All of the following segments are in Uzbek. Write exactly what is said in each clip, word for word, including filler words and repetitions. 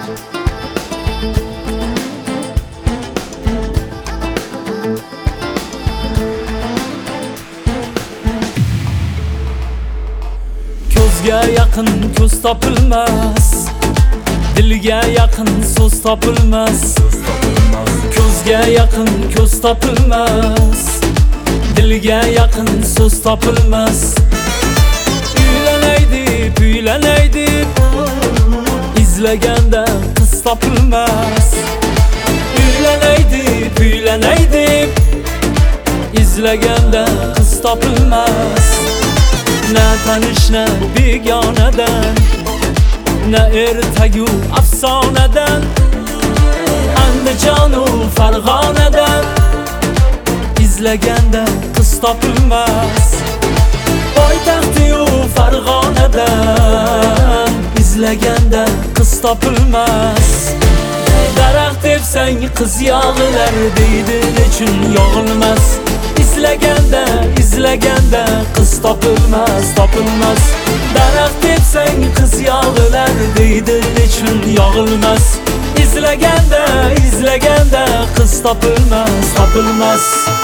Ko'zga yaqin ko'z topilmas, dilga yaqin so'z topilmas. Ko'zga yaqin ko'z topilmas, dilga yaqin so'z topilmas. Uylanay deb, uylanay deb izlaganda qiz topilmas. Uylanay deb, uylanay deb izlaganda qiz topilmas. Na tanish na begonadan, na ertagu afsonadan, Andijonu Farg'onadan izlaganda qiz topilmas. Poytaxtyu Farg'onadan izlaganda qiz topilmas. Daraxt tepsang qiz yog'ilar deydi, nechun yog'ilmas? İzlaganda, izlaganda qiz topilmas, topilmas. Daraxt tepsang qiz yog'ilar deydi, nechun yog'ilmas? İzlaganda, izlaganda qiz topilmas, topilmas.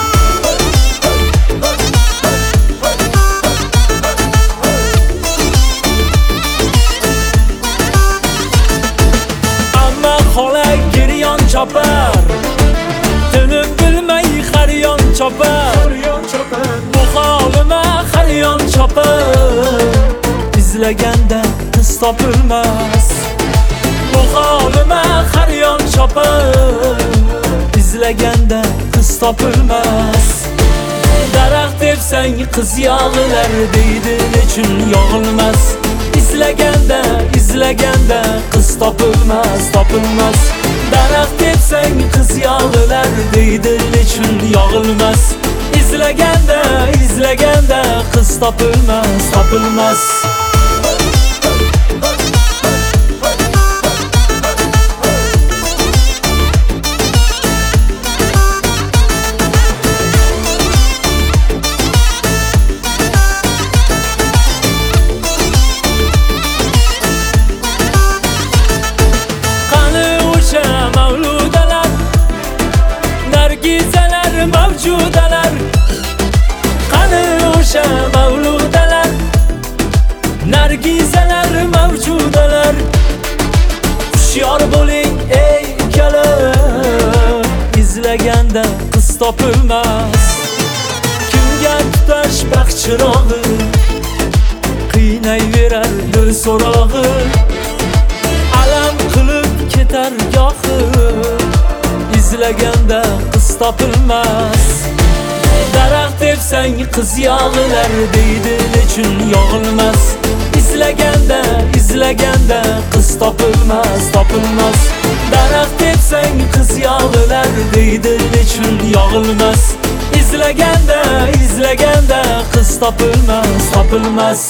Amma xola giryon chopar, tinim bilmay har yon chopar. Bu holima har yon chopar, izlaganda qiz topilmas. Bu holima har yon chopar, izlaganda qiz topilmas. Daraxt tepsang qiz yog'ilar deydi, nechun yog'ilmas? İzlaganda, izlaganda qiz topilmas, topilmas. Daraxt tepsang qiz yog'ilar deydi, nechun yog'ilmas? İzlaganda, izlaganda qiz topilmas, topilmas. Nargizalar mavjudalar, qani o'sha mavludalar. Nargizalar mavjudalar, hushyor bo'ling ey ukalar. Izlaganda qiz topilmas. Kimga tutash baxt chirog'i, qiynayverar dil so'rog'i. Alam qilib ketar gohi, izlaganda qiz topilmas. Daraxt tepsang qiz yog'ilar deydi, nechun yog'ilmas? İzlaganda, izlaganda qiz topilmas, topilmas. Daraxt tepsang qiz yog'ilar deydi, nechun yog'ilmas? İzlaganda, izlaganda qiz topilmas, topilmas.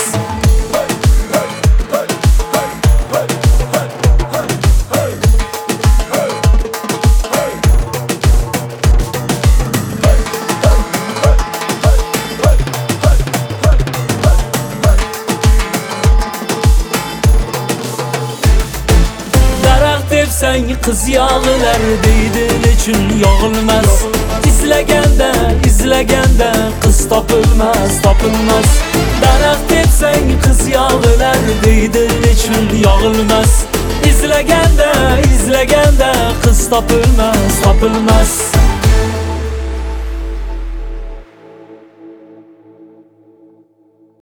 Tepsang qiz yog'ilar deydi, nechun yog'ilmas? İzlaganda, izlaganda qiz topilmas, topilmas. Daraxt tepsang qiz yog'ilar deydi, nechun yog'ilmas? İzlaganda, izlaganda qiz topilmas, topilmas.